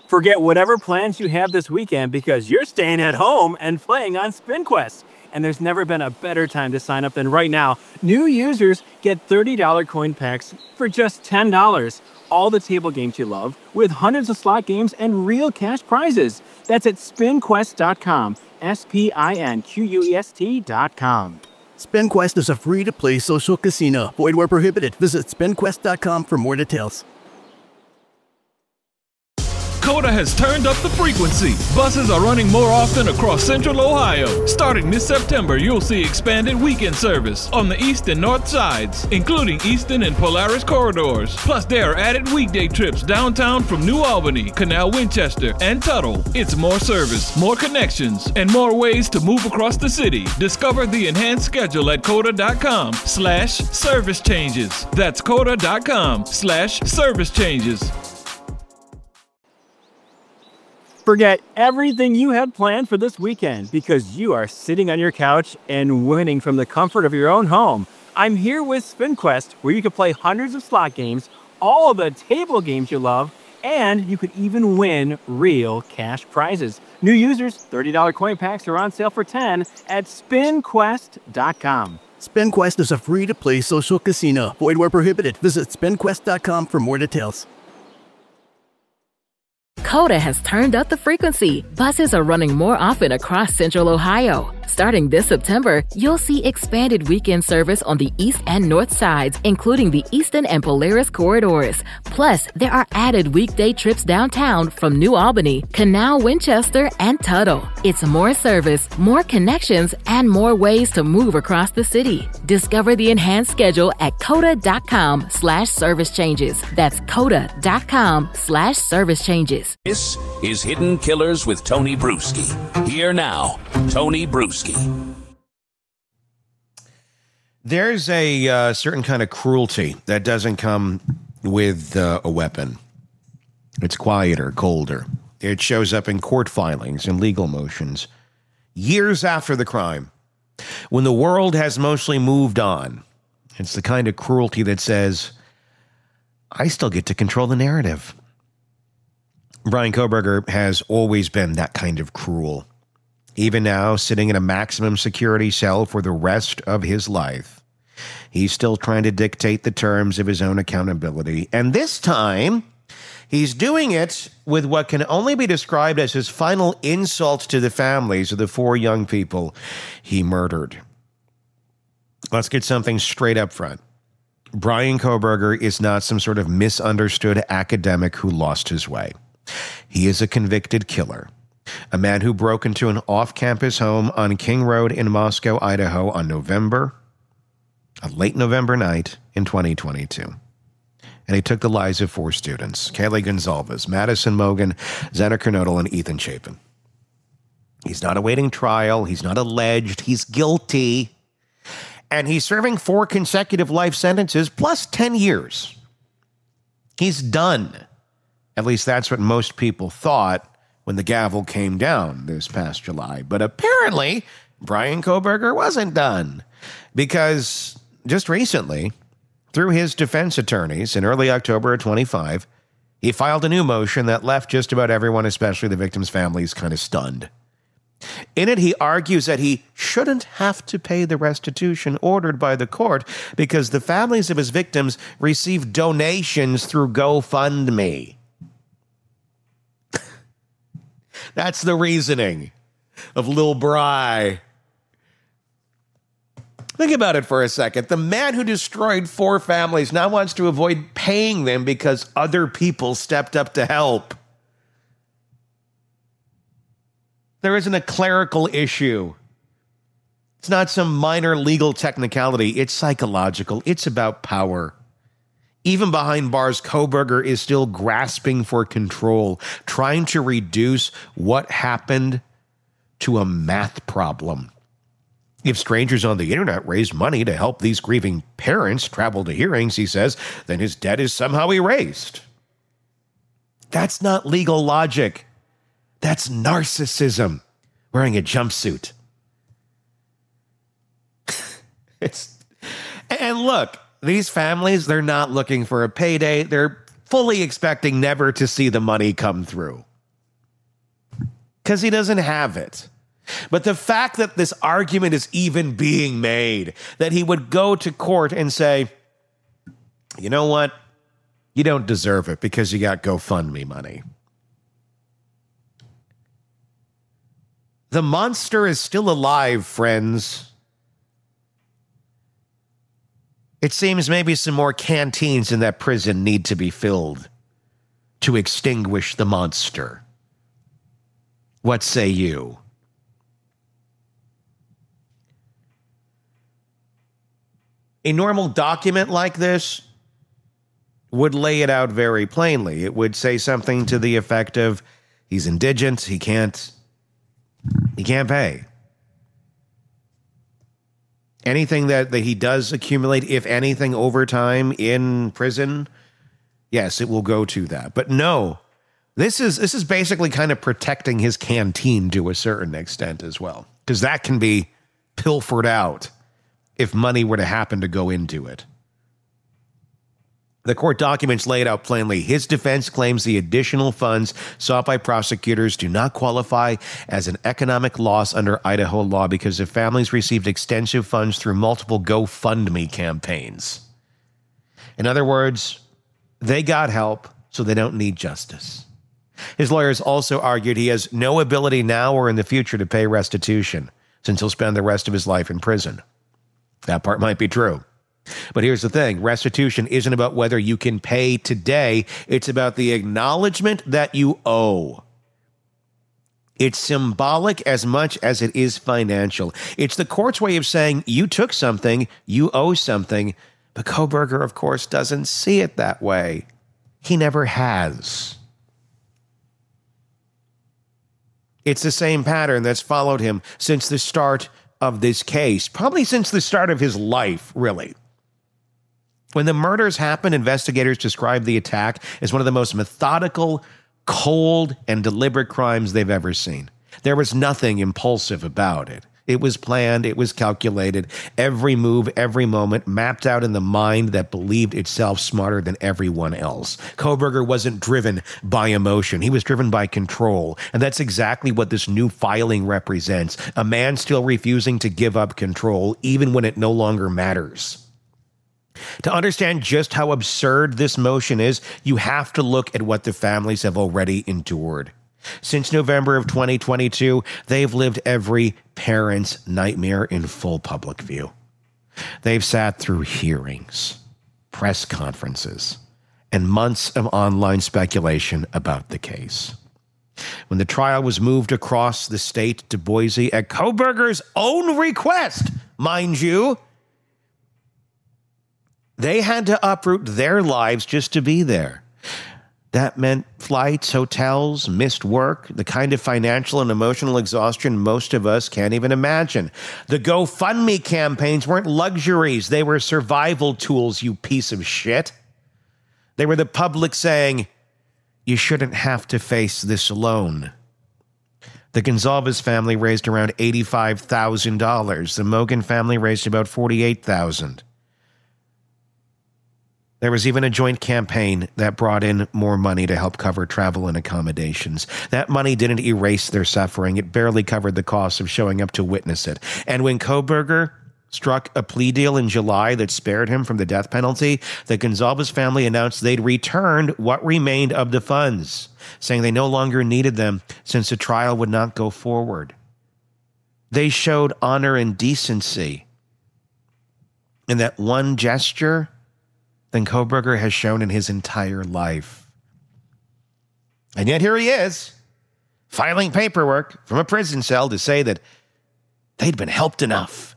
Forget whatever plans you have this weekend because you're staying at home and playing on SpinQuest. And there's never been a better time to sign up than right now. New users get $30 coin packs for just $10. All the table games you love, with hundreds of slot games and real cash prizes. That's at spinquest.com. SPINQUEST.com. SpinQuest is a free-to-play social casino. Void where prohibited. Visit spinquest.com for more details. Coda has turned up the frequency. Buses are running more often across Central Ohio. Starting this September, you'll see expanded weekend service on the east and north sides, including Eastern and Polaris corridors. Plus, there are added weekday trips downtown from New Albany, Canal Winchester, and Tuttle. It's more service, more connections, and more ways to move across the city. Discover the enhanced schedule at coda.com/service changes. That's coda.com/service changes. Forget everything you had planned for this weekend because you are sitting on your couch and winning from the comfort of your own home. I'm here with SpinQuest, where you can play hundreds of slot games, all of the table games you love, and you could even win real cash prizes. New users, $30 coin packs are on sale for $10 at spinquest.com. SpinQuest is a free-to-play social casino. Void where prohibited. Visit spinquest.com for more details. Coda has turned up the frequency. Buses are running more often across Central Ohio. Starting this September, you'll see expanded weekend service on the east and north sides, including the Eastern and Polaris corridors. Plus, there are added weekday trips downtown from New Albany, Canal Winchester, and Tuttle. It's more service, more connections, and more ways to move across the city. Discover the enhanced schedule at coda.com/service changes. That's coda.com/service changes. This is Hidden Killers with Tony Bruschi. Here now, Tony Bruschi. There's a certain kind of cruelty that doesn't come with a weapon. It's quieter, colder. It shows up in court filings and legal motions years after the crime, when the world has mostly moved on. It's the kind of cruelty that says, I still get to control the narrative. Bryan Kohberger has always been that kind of cruel. Even now, sitting in a maximum security cell for the rest of his life, he's still trying to dictate the terms of his own accountability. And this time, he's doing it with what can only be described as his final insult to the families of the 4 young people he murdered. Let's get something straight up front. Bryan Kohberger is not some sort of misunderstood academic who lost his way. He is a convicted killer. A man who broke into an off-campus home on King Road in Moscow, Idaho on a late November night in 2022. And he took the lives of 4 students, Kaylee Gonzalez, Madison Mogen, Xander Kernodle, and Ethan Chapin. He's not awaiting trial. He's not alleged. He's guilty. And he's serving 4 consecutive life sentences plus 10 years. He's done. At least that's what most people thought when the gavel came down this past July. But apparently, Bryan Kohberger wasn't done, because just recently, through his defense attorneys in early October of 25, he filed a new motion that left just about everyone, especially the victims' families, kind of stunned. In it, he argues that he shouldn't have to pay the restitution ordered by the court because the families of his victims received donations through GoFundMe. That's the reasoning of Lil Bry. Think about it for a second. The man who destroyed 4 families now wants to avoid paying them because other people stepped up to help. There isn't a clerical issue. It's not some minor legal technicality. It's psychological. It's about power. Even behind bars, Kohberger is still grasping for control, trying to reduce what happened to a math problem. If strangers on the internet raise money to help these grieving parents travel to hearings, he says, then his debt is somehow erased. That's not legal logic. That's narcissism wearing a jumpsuit. And look, these families, they're not looking for a payday. They're fully expecting never to see the money come through. because he doesn't have it. But the fact that this argument is even being made, that he would go to court and say, you know what? You don't deserve it because you got GoFundMe money. The monster is still alive, friends. It seems maybe some more canteens in that prison need to be filled to extinguish the monster. What say you? A normal document like this would lay it out very plainly. It would say something to the effect of, he's indigent, he can't pay. Anything that he does accumulate, if anything, over time in prison, yes, it will go to that. But no, this is basically kind of protecting his canteen to a certain extent as well, because that can be pilfered out if money were to happen to go into it. The court documents lay it out plainly. His defense claims the additional funds sought by prosecutors do not qualify as an economic loss under Idaho law because the families received extensive funds through multiple GoFundMe campaigns. In other words, they got help, so they don't need justice. His lawyers also argued he has no ability now or in the future to pay restitution, since he'll spend the rest of his life in prison. That part might be true. But here's the thing. Restitution isn't about whether you can pay today. It's about the acknowledgement that you owe. It's symbolic as much as it is financial. It's the court's way of saying you took something, you owe something. But Kohberger, of course, doesn't see it that way. He never has. It's the same pattern that's followed him since the start of this case, probably since the start of his life, really. When the murders happened, investigators described the attack as one of the most methodical, cold, and deliberate crimes they've ever seen. There was nothing impulsive about it. It was planned, it was calculated, every move, every moment mapped out in the mind that believed itself smarter than everyone else. Kohberger wasn't driven by emotion. He was driven by control. And that's exactly what this new filing represents. A man still refusing to give up control, even when it no longer matters. To understand just how absurd this motion is, you have to look at what the families have already endured. Since November of 2022, they've lived every parent's nightmare in full public view. They've sat through hearings, press conferences, and months of online speculation about the case. When the trial was moved across the state to Boise at Kohberger's own request, mind you, they had to uproot their lives just to be there. That meant flights, hotels, missed work, the kind of financial and emotional exhaustion most of us can't even imagine. The GoFundMe campaigns weren't luxuries. They were survival tools, you piece of shit. They were the public saying, you shouldn't have to face this alone. The Gonzalez family raised around $85,000. The Mogan family raised about $48,000. There was even a joint campaign that brought in more money to help cover travel and accommodations. That money didn't erase their suffering. It barely covered the cost of showing up to witness it. And when Kohberger struck a plea deal in July that spared him from the death penalty, the Gonzalez family announced they'd returned what remained of the funds, saying they no longer needed them since the trial would not go forward. They showed honor and decency. In that one gesture than Kohberger has shown in his entire life. And yet here he is, filing paperwork from a prison cell to say that they'd been helped enough.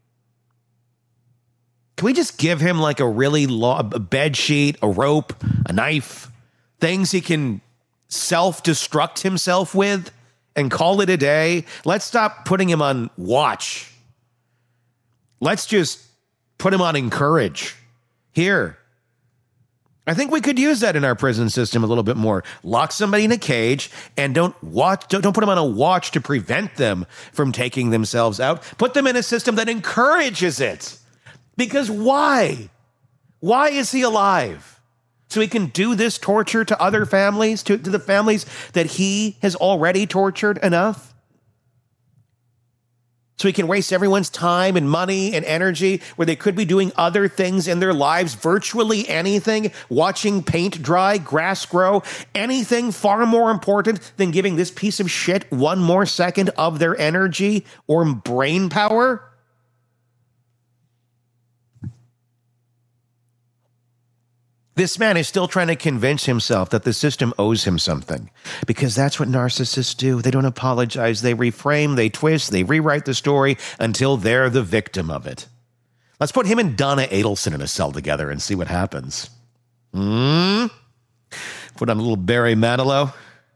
Can we just give him like a really a bed sheet, a rope, a knife, things he can self-destruct himself with and call it a day? Let's stop putting him on watch. Let's just put him on encourage. Here, I think we could use that in our prison system a little bit more. Lock somebody in a cage and don't put them on a watch to prevent them from taking themselves out. Put them in a system that encourages it. Because why? Why is he alive? So he can do this torture to other families, to the families that he has already tortured enough? So he can waste everyone's time and money and energy where they could be doing other things in their lives, virtually anything, watching paint dry, grass grow, anything far more important than giving this piece of shit one more second of their energy or brain power? This man is still trying to convince himself that the system owes him something, because that's what narcissists do. They don't apologize. They reframe, they twist, they rewrite the story until they're the victim of it. Let's put him and Donna Adelson in a cell together and see what happens. Put on a little Barry Manilow.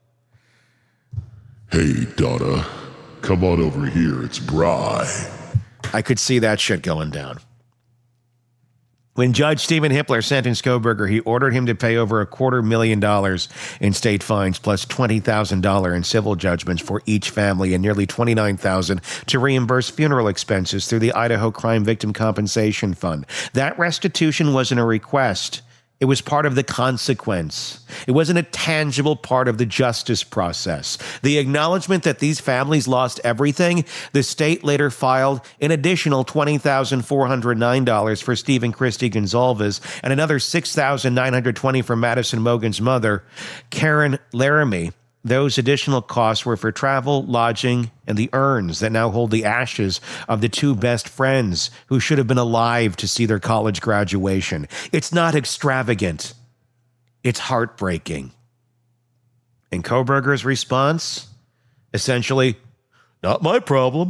Hey, Donna, come on over here. It's Bry. I could see that shit going down. When Judge Stephen Hippler sentenced Kohberger, he ordered him to pay over $250,000 in state fines plus $20,000 in civil judgments for each family and nearly $29,000 to reimburse funeral expenses through the Idaho Crime Victim Compensation Fund. That restitution wasn't a request. It was part of the consequence. It wasn't a tangible part of the justice process. The acknowledgement that these families lost everything, the state later filed an additional $20,409 for Stephen Christie Gonzalez and another $6,920 for Madison Mogen's mother, Karen Laramie. Those additional costs were for travel, lodging, and the urns that now hold the ashes of the two best friends who should have been alive to see their college graduation. It's not extravagant. It's heartbreaking. And Kohberger's response? Essentially, not my problem.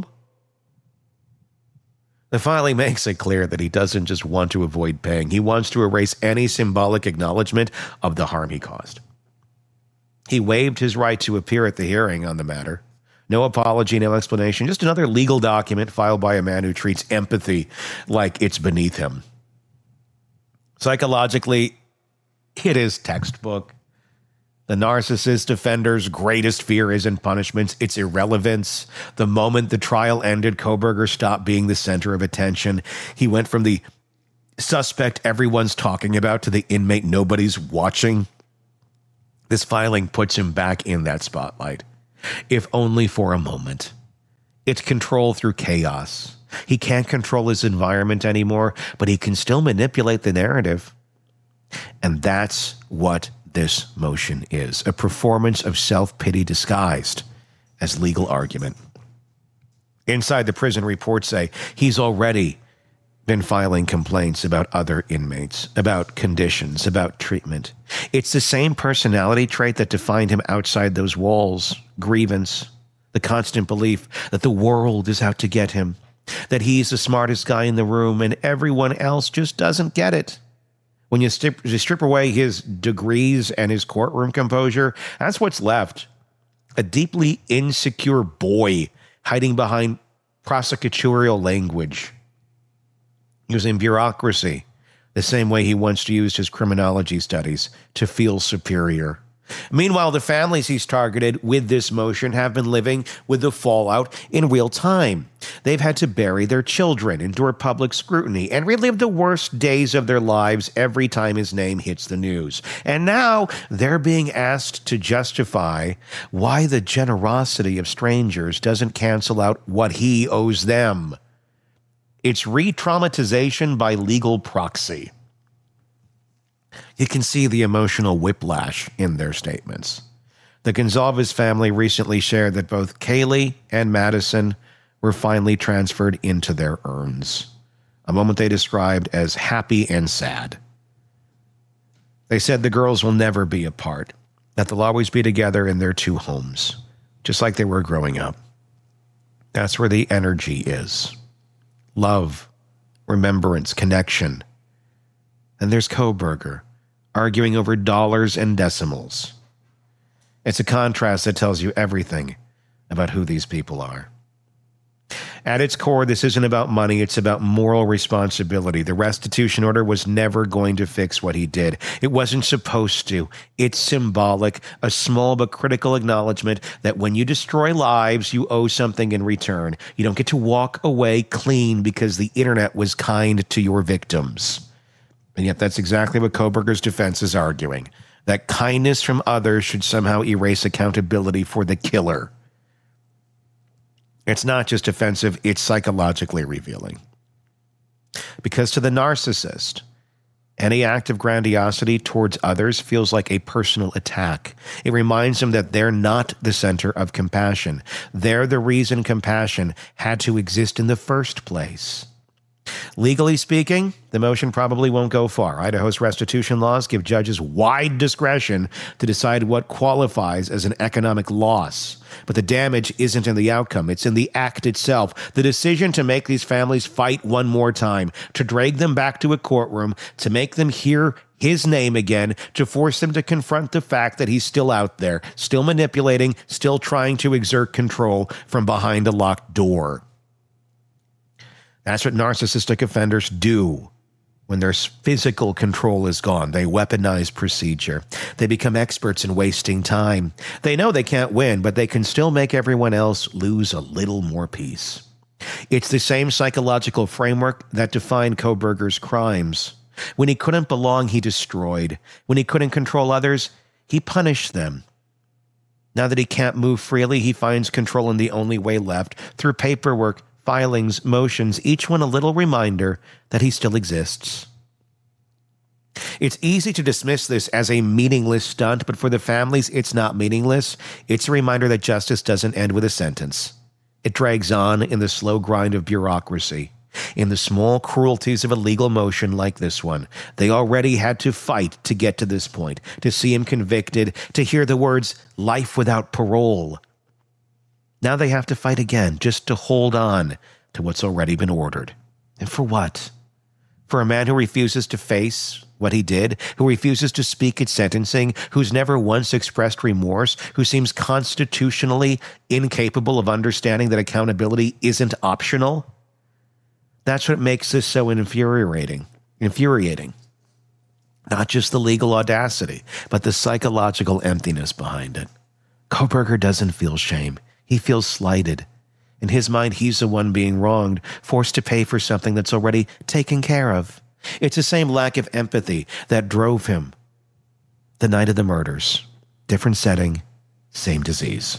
The filing makes it clear that he doesn't just want to avoid paying. He wants to erase any symbolic acknowledgement of the harm he caused. He waived his right to appear at the hearing on the matter. No apology, no explanation, just another legal document filed by a man who treats empathy like it's beneath him. Psychologically, it is textbook. The narcissist offender's greatest fear isn't punishments, it's irrelevance. The moment the trial ended, Kohberger stopped being the center of attention. He went from the suspect everyone's talking about to the inmate nobody's watching. This filing puts him back in that spotlight, if only for a moment. It's control through chaos. He can't control his environment anymore, but he can still manipulate the narrative. And that's what this motion is, a performance of self-pity disguised as legal argument. Inside the prison, reports say he's already been filing complaints about other inmates, about conditions, about treatment. It's the same personality trait that defined him outside those walls. Grievance, the constant belief that the world is out to get him, that he's the smartest guy in the room and everyone else just doesn't get it. When you strip away his degrees and his courtroom composure, that's what's left. A deeply insecure boy hiding behind prosecutorial language, using bureaucracy the same way he once used his criminology studies to feel superior. Meanwhile, the families he's targeted with this motion have been living with the fallout in real time. They've had to bury their children, endure public scrutiny, and relive the worst days of their lives every time his name hits the news. And now they're being asked to justify why the generosity of strangers doesn't cancel out what he owes them. It's re-traumatization by legal proxy. You can see the emotional whiplash in their statements. The Gonzalez family recently shared that both Kaylee and Madison were finally transferred into their urns, a moment they described as happy and sad. They said the girls will never be apart, that they'll always be together in their two homes, just like they were growing up. That's where the energy is. Love, remembrance, connection. And there's Kohberger, arguing over dollars and decimals. It's a contrast that tells you everything about who these people are. At its core, this isn't about money, it's about moral responsibility. The restitution order was never going to fix what he did. It wasn't supposed to. It's symbolic, a small but critical acknowledgement that when you destroy lives, you owe something in return. You don't get to walk away clean because the internet was kind to your victims. And yet that's exactly what Kohberger's defense is arguing, that kindness from others should somehow erase accountability for the killer. It's not just offensive, it's psychologically revealing. Because to the narcissist, any act of grandiosity towards others feels like a personal attack. It reminds them that they're not the center of compassion. They're the reason compassion had to exist in the first place. Legally speaking, the motion probably won't go far. Idaho's restitution laws give judges wide discretion to decide what qualifies as an economic loss. But the damage isn't in the outcome. It's in the act itself. The decision to make these families fight one more time, to drag them back to a courtroom, to make them hear his name again, to force them to confront the fact that he's still out there, still manipulating, still trying to exert control from behind a locked door. That's what narcissistic offenders do when their physical control is gone. They weaponize procedure. They become experts in wasting time. They know they can't win, but they can still make everyone else lose a little more peace. It's the same psychological framework that defined Kohberger's crimes. When he couldn't belong, he destroyed. When he couldn't control others, he punished them. Now that he can't move freely, he finds control in the only way left, through paperwork, filings, motions, each one a little reminder that he still exists. It's easy to dismiss this as a meaningless stunt, but for the families, it's not meaningless. It's a reminder that justice doesn't end with a sentence. It drags on in the slow grind of bureaucracy, in the small cruelties of a legal motion like this one. They already had to fight to get to this point, to see him convicted, to hear the words, life without parole. Now they have to fight again just to hold on to what's already been ordered. And for what? For a man who refuses to face what he did, who refuses to speak at sentencing, who's never once expressed remorse, who seems constitutionally incapable of understanding that accountability isn't optional? That's what makes this so infuriating. Not just the legal audacity, but the psychological emptiness behind it. Kohberger doesn't feel shame. He feels slighted. In his mind, he's the one being wronged, forced to pay for something that's already taken care of. It's the same lack of empathy that drove him the night of the murders. Different setting, same disease.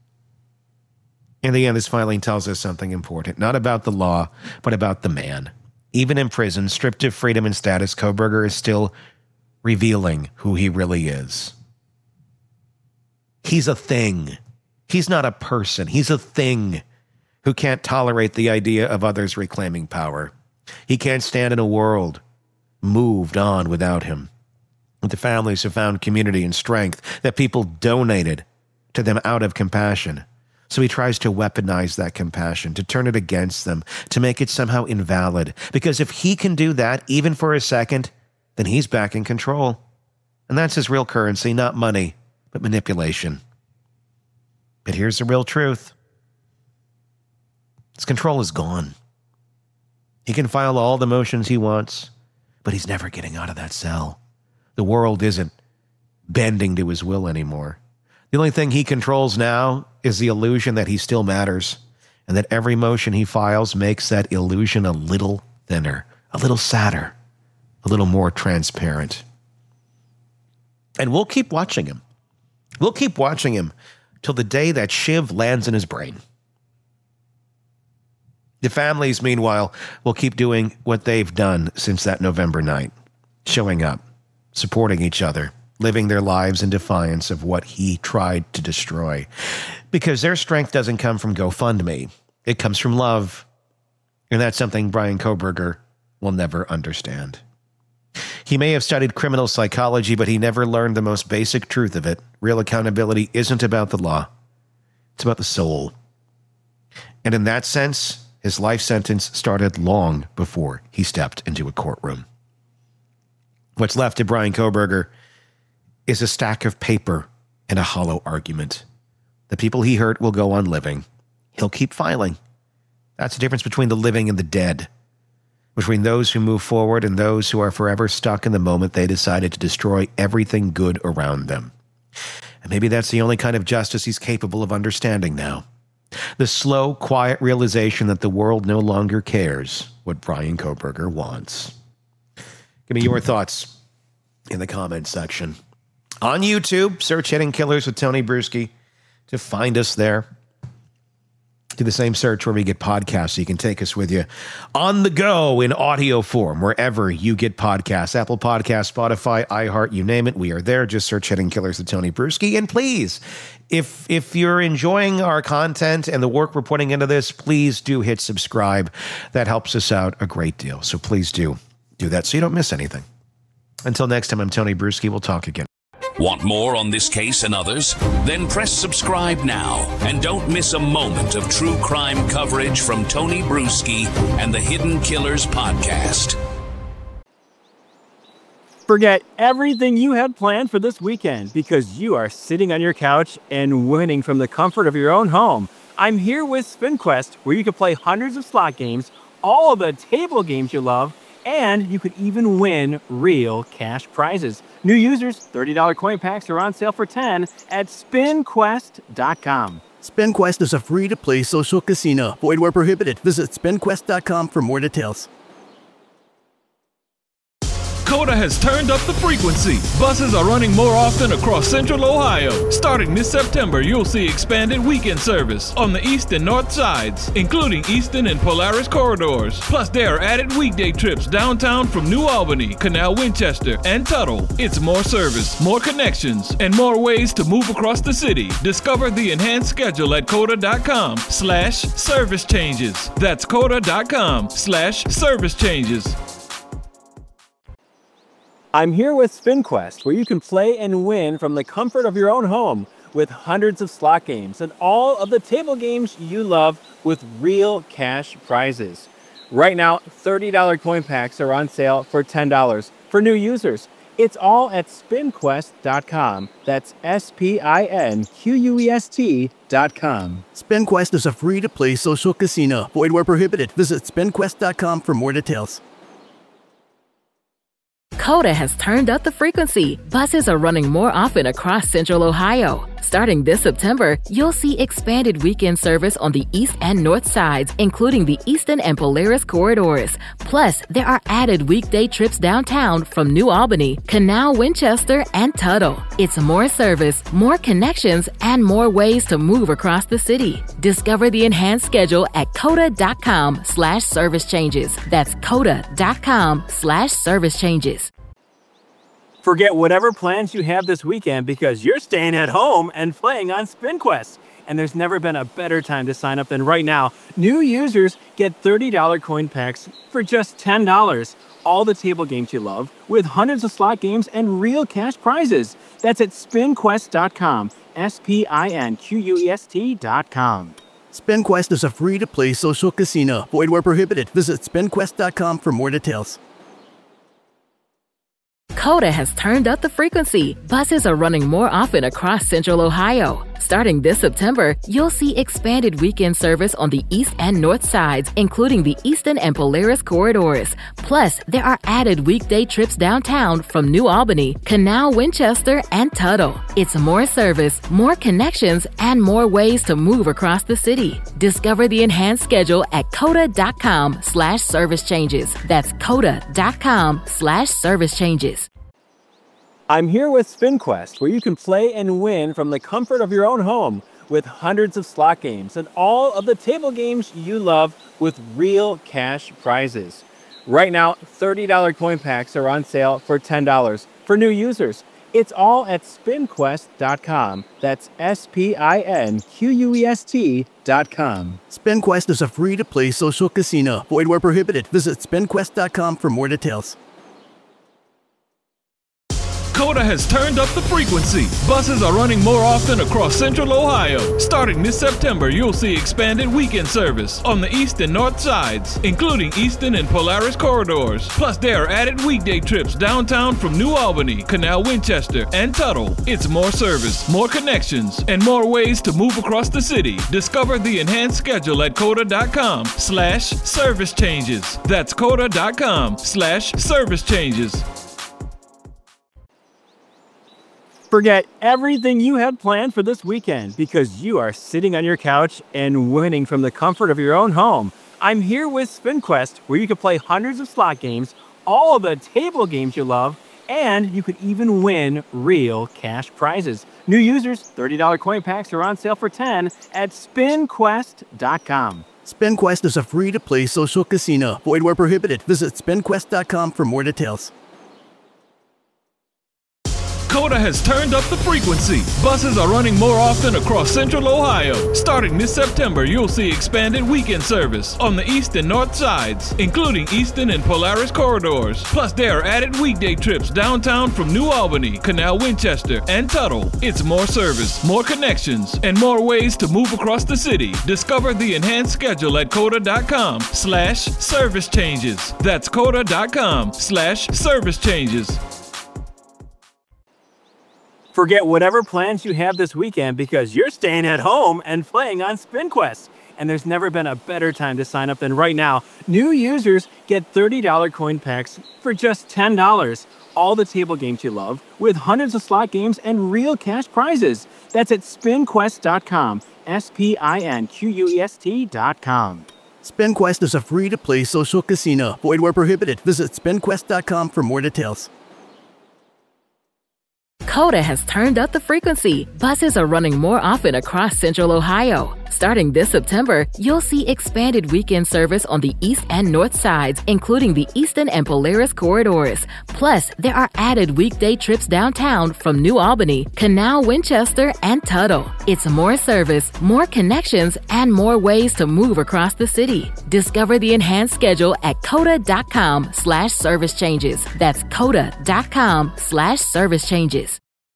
In the end, this filing tells us something important, not about the law, but about the man. Even in prison, stripped of freedom and status, Kohberger is still revealing who he really is. He's a thing. He's not a person. He's a thing who can't tolerate the idea of others reclaiming power. He can't stand in a world moved on without him. The families have found community and strength that people donated to them out of compassion. So he tries to weaponize that compassion, to turn it against them, to make it somehow invalid. Because if he can do that, even for a second, then he's back in control. And that's his real currency, not money, but manipulation. But here's the real truth. His control is gone. He can file all the motions he wants, but he's never getting out of that cell. The world isn't bending to his will anymore. The only thing he controls now is the illusion that he still matters, and that every motion he files makes that illusion a little thinner, a little sadder, a little more transparent. And we'll keep watching him. We'll keep watching him till the day that Shiv lands in his brain. The families, meanwhile, will keep doing what they've done since that November night, showing up, supporting each other, living their lives in defiance of what he tried to destroy. Because their strength doesn't come from GoFundMe. It comes from love. And that's something Bryan Kohberger will never understand. He may have studied criminal psychology, but he never learned the most basic truth of it. Real accountability isn't about the law. It's about the soul. And in that sense, his life sentence started long before he stepped into a courtroom. What's left to Bryan Kohberger is a stack of paper and a hollow argument. The people he hurt will go on living. He'll keep filing. That's the difference between the living and the dead. Between those who move forward and those who are forever stuck in the moment they decided to destroy everything good around them. And maybe that's the only kind of justice he's capable of understanding now. The slow, quiet realization that the world no longer cares what Bryan Kohberger wants. Give me your thoughts in the comments section. On YouTube, search Hidden Killers with Tony Bruschi to find us there. Do the same search where we get podcasts so you can take us with you on the go in audio form, wherever you get podcasts. Apple Podcasts, Spotify, iHeart, you name it. We are there. Just search Hidden Killers with Tony Bruschi. And please, if you're enjoying our content and the work we're putting into this, please do hit subscribe. That helps us out a great deal. So please do that so you don't miss anything. Until next time, I'm Tony Bruschi. We'll talk again. Want more on this case and others? Then press subscribe now and don't miss a moment of true crime coverage from Tony Bruschi and the Hidden Killers podcast. Forget everything you had planned for this weekend because you are sitting on your couch and winning from the comfort of your own home. I'm here with SpinQuest, where you can play hundreds of slot games, all of the table games you love, and you could even win real cash prizes. New users, $30 coin packs are on sale for $10 at SpinQuest.com. SpinQuest is a free-to-play social casino. Void where prohibited. Visit SpinQuest.com for more details. Coda has turned up the frequency. Buses are running more often across Central Ohio. Starting this September, you'll see expanded weekend service on the east and north sides, including Easton and Polaris corridors. Plus, there are added weekday trips downtown from New Albany, Canal Winchester, and Tuttle. It's more service, more connections, and more ways to move across the city. Discover the enhanced schedule at coda.com/service changes. That's coda.com/service changes. I'm here with SpinQuest, where you can play and win from the comfort of your own home with hundreds of slot games and all of the table games you love with real cash prizes. Right now, $30 coin packs are on sale for $10 for new users. It's all at SpinQuest.com. That's SpinQuest.com. SpinQuest is a free-to-play social casino. Void where prohibited. Visit SpinQuest.com for more details. Coda has turned up the frequency. Buses are running more often across Central Ohio. Starting this September, you'll see expanded weekend service on the east and north sides, including the Easton and Polaris corridors. Plus, there are added weekday trips downtown from New Albany, Canal Winchester, and Tuttle. It's more service, more connections, and more ways to move across the city. Discover the enhanced schedule at coda.com/service changes. That's coda.com/service changes. Forget whatever plans you have this weekend because you're staying at home and playing on SpinQuest. And there's never been a better time to sign up than right now. New users get $30 coin packs for just $10. All the table games you love with hundreds of slot games and real cash prizes. That's at SpinQuest.com. SpinQuest.com. SpinQuest is a free-to-play social casino. Void where prohibited. Visit SpinQuest.com for more details. Coda has turned up the frequency. Buses are running more often across Central Ohio. Starting this September, you'll see expanded weekend service on the east and north sides, including the Easton and Polaris corridors. Plus, there are added weekday trips downtown from New Albany, Canal Winchester, and Tuttle. It's more service, more connections, and more ways to move across the city. Discover the enhanced schedule at coda.com/service changes. That's coda.com/service changes. I'm here with SpinQuest, where you can play and win from the comfort of your own home with hundreds of slot games and all of the table games you love with real cash prizes. Right now, $30 coin packs are on sale for $10 for new users. It's all at SpinQuest.com. That's SpinQuest.com. SpinQuest is a free-to-play social casino. Void where prohibited. Visit SpinQuest.com for more details. Coda has turned up the frequency. Buses are running more often across Central Ohio. Starting this September, you'll see expanded weekend service on the east and north sides, including Easton and Polaris corridors. Plus, there are added weekday trips downtown from New Albany, Canal Winchester, and Tuttle. It's more service, more connections, and more ways to move across the city. Discover the enhanced schedule at coda.com/service changes. That's coda.com/service changes. Forget everything you had planned for this weekend because you are sitting on your couch and winning from the comfort of your own home. I'm here with SpinQuest, where you can play hundreds of slot games, all of the table games you love, and you could even win real cash prizes. New users, $30 coin packs are on sale for $10 at SpinQuest.com. SpinQuest is a free-to-play social casino. Void where prohibited. Visit SpinQuest.com for more details. Coda has turned up the frequency. Buses are running more often across Central Ohio. Starting this September, you'll see expanded weekend service on the east and north sides, including Easton and Polaris corridors. Plus, there are added weekday trips downtown from New Albany, Canal Winchester, and Tuttle. It's more service, more connections, and more ways to move across the city. Discover the enhanced schedule at coda.com/service changes. That's coda.com/service changes. Forget whatever plans you have this weekend because you're staying at home and playing on SpinQuest. And there's never been a better time to sign up than right now. New users get $30 coin packs for just $10. All the table games you love with hundreds of slot games and real cash prizes. That's at SpinQuest.com. SpinQuest.com. SpinQuest is a free-to-play social casino. Void where prohibited. Visit SpinQuest.com for more details. Coda has turned up the frequency. Buses are running more often across Central Ohio. Starting this September, you'll see expanded weekend service on the east and north sides, including the Easton and Polaris corridors. Plus, there are added weekday trips downtown from New Albany, Canal Winchester, and Tuttle. It's more service, more connections, and more ways to move across the city. Discover the enhanced schedule at coda.com/service changes. That's coda.com/service changes.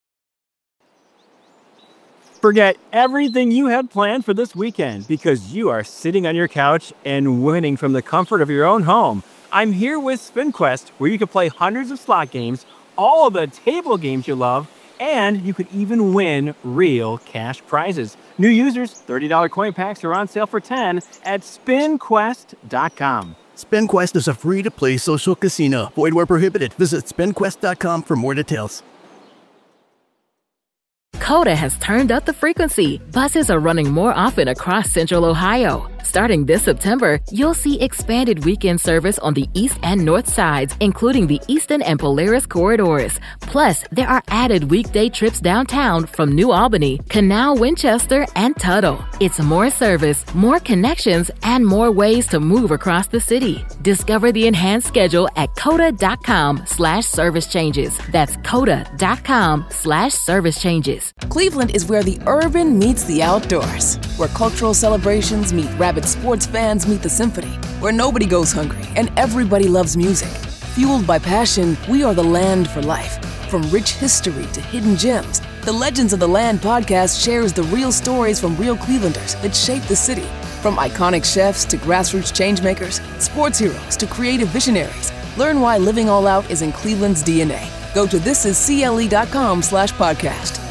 Forget everything you had planned for this weekend because you are sitting on your couch and winning from the comfort of your own home. I'm here with SpinQuest, where you can play hundreds of slot games, all of the table games you love, and you could even win real cash prizes. New users, $30 coin packs are on sale for $10 at SpinQuest.com. SpinQuest is a free-to-play social casino. Void where prohibited. Visit SpinQuest.com for more details. Coda has turned up the frequency. Buses are running more often across Central Ohio. Starting this September, you'll see expanded weekend service on the east and north sides, including the Easton and Polaris corridors. Plus, there are added weekday trips downtown from New Albany, Canal Winchester, and Tuttle. It's more service, more connections, and more ways to move across the city. Discover the enhanced schedule at coda.com/service changes. That's coda.com/service changes. Cleveland is where the urban meets the outdoors, where cultural celebrations meet rabid sports fans meet the symphony, where nobody goes hungry and everybody loves music. Fueled by passion, we are the land for life. From rich history to hidden gems, the Legends of the Land podcast shares the real stories from real Clevelanders that shape the city. From iconic chefs to grassroots changemakers, sports heroes to creative visionaries, learn why living all out is in Cleveland's DNA. Go to thisiscle.com/podcast.